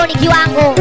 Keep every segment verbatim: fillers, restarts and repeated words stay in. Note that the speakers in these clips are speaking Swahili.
ni kiwango.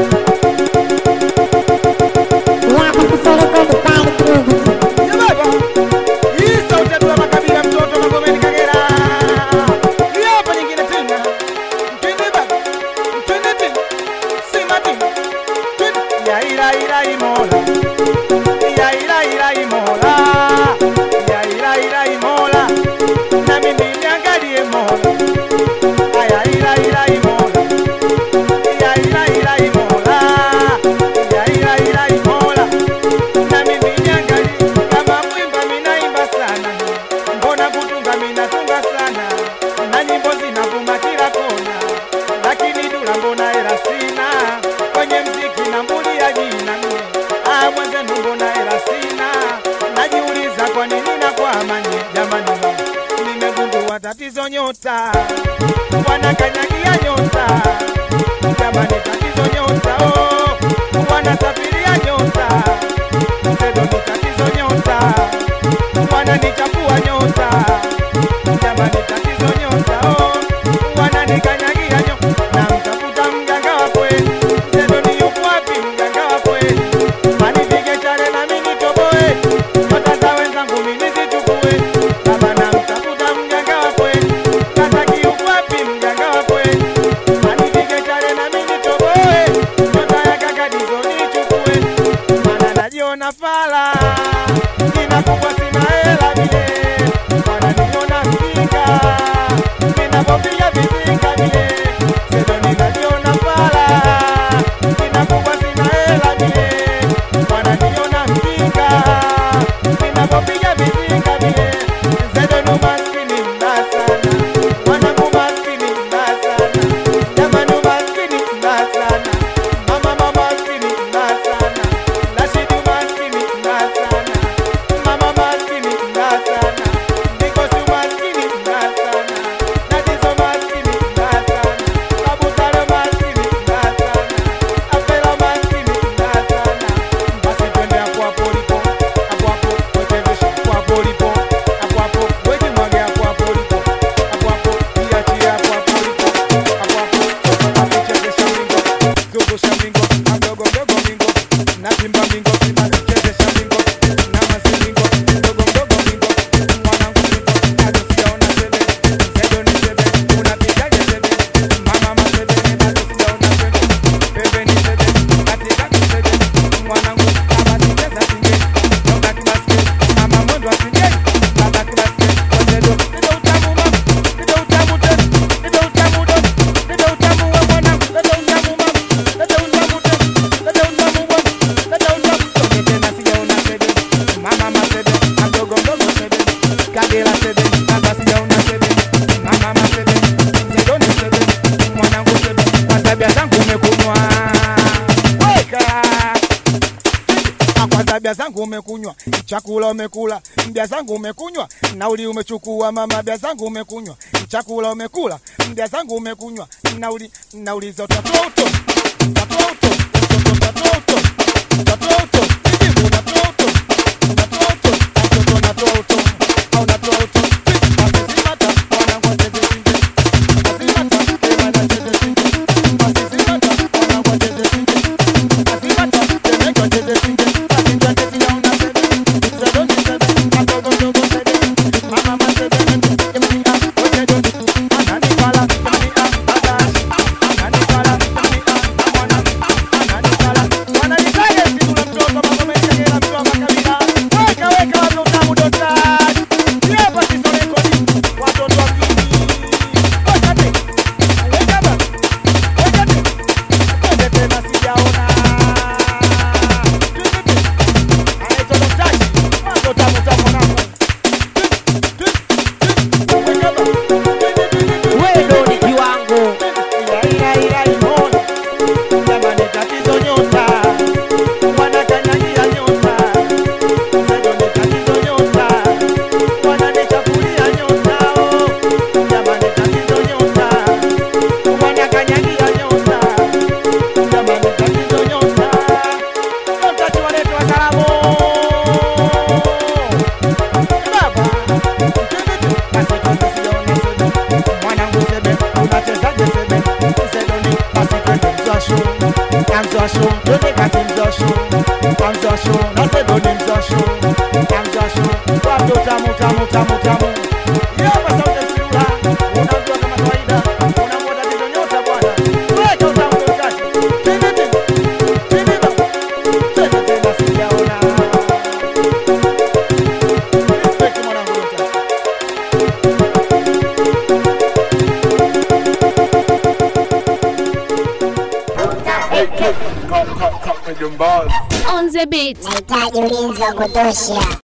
Tatizo nyota, wanakanyagia nyota. Jamani tatizo nyota, oh, wanasafiria nyota. Msedo ni tatizo nyota, wananichafua nyota. Jamani tatizo nyota, oh, wananikanyagia nyota. Na mtafuta mganga wa kweli, msedo ni yuko wapi mganga wa kweli? Manipige chale na mimi toboe, nyota za wenzangu mimi zichukue. Baba na mtafuta mganga wa kweli, kataki yuko wapi mganga wa kweli? Manipige chale na mimi toboe, nyota ya kakadizo nichukue. Mana najiona fala, nina kubwa sina hela bile. Mana niona mjinga, ninapopiga vizinga bile. Sedo ninajiona fala, nina kubwa sina hela bile. Mana niona mjinga, ninapopiga vizinga bile. Sedo no maskini mbaya sana, wanangu maskini mbaya sana. Jamani maskini mbaya sana, mama mama maskini mbaya sana. Rashidi maskini mbaya sana, mama maskini mbaya sana. Nikosi maskini mbaya sana, Nadizo maskini mbaya sana. Kabutare maskini mbaya sana, Afela maskini mbaya sana. Basi twende hapo hapo lipo, hapo hapo wetevesha hapo hapo lipo, hapo hapo weji mwage hapo hapo lipo, hapo hapo iachie hapo hapo lipo, hapo hapo apichezesha mingo, zungusha mingo, madogo dogo mingo, na timba mingo, timba chezesha mingo, na masi mingo, dogo dogo mingo, mwanangu mingo, bado sijaona sebe, sedo ni sebe, unapigaje sebe, mama masebe ni bado sijaona sebe, bebe ni sebe, katika kisebe, mwanangu baba ticheza singe, toka kibaske, mama mwendo asinge, baba kibaske, wazedo, nido utamu mama, nido utamu tena, nido utamu don, nido utamu wa mwanangu, nido utamu mama, nido utamu tena, nido utamu mwana, nido utamu, toke tena sijaona sebe, mama masebe, madogo dogo sebe, kagela sebe, baba sijaona sebe, mama masebe, sedo ni sebe, mwanangu sebe, kwa tabia zangu umekunywa, weka kwa tabia zangu umekunywa, chakula umekula, mbia zangu umekunywa, nauli umechukua mama, mbia zangu umekunywa, chakula umekula, mbia zangu umekunywa, nauli nauli za utatoa uto, utatoa uto, utatoa uto, utatoa uto, hivi unatoa uto, unatoa uto, mtoto unatoa uto, au unatoa uto, basi simata mwanangu acheze singe, basi simata kema acheze singe, basi simata mwanangu acheze singe, basi simata kema acheze singe. Mama Amzosho, twende kati mzosho. Amzosho, nase doni mzosho. Amzosho, watu tamu tamu tamu tamu. Yapa sauti msirula, unamjua kama kawaida. Unamwota tizo nyota bwana. Weka utamu mzosho. Tini tini, tini ba. Tini tena sijaona. Respect mwanangu mzosho. On the beat. Nahitaji ulinzi wa kutosha.